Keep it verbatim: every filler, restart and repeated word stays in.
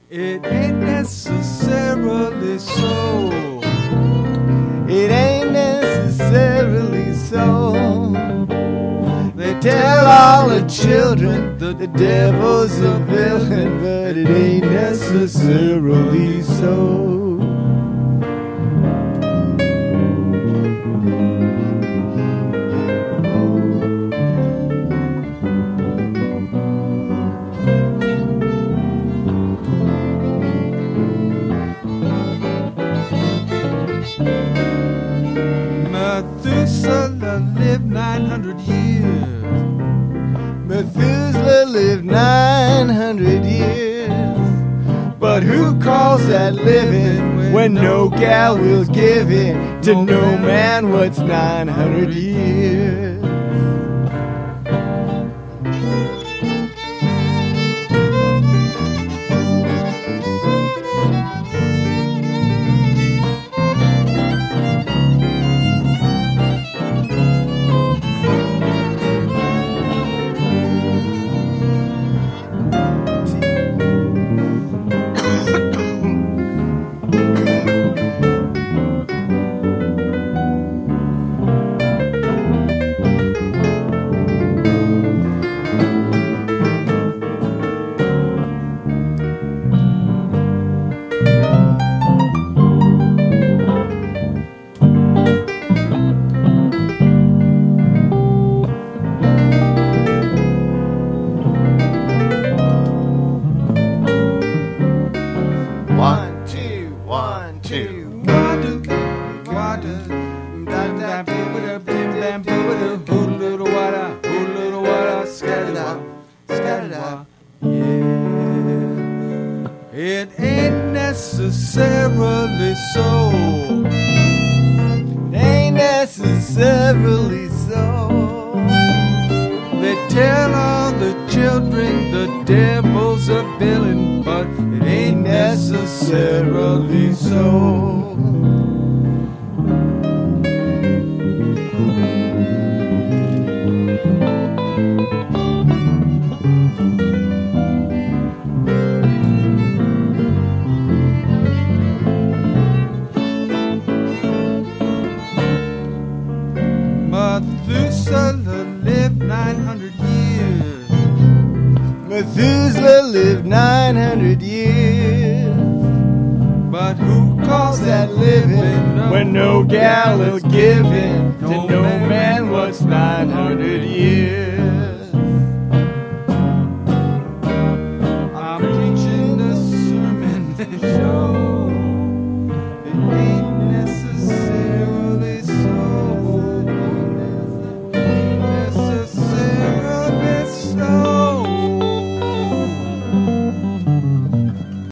It ain't necessarily so. It ain't necessarily so. They tell all the children that the devil's a villain, but it ain't necessarily so. Methuselah lived nine hundred years. Methuselah lived nine hundred years. But who calls that living when no gal will give in to no man what's nine hundred years? One, two, one, two. Wadu, wadu, da da boo da bim bam boo da hoo little wada, hoo little wada, scatter scatter. Yeah, it ain't necessarily so. It ain't necessarily so. They tell all the children the devil's a villain, but it ain't necessarily so. Methuselah lived nine hundred years. Methuselah lived nine hundred years. But who calls that living when no gal is giving to no man what's nine hundred years? I'm preaching the sermon show.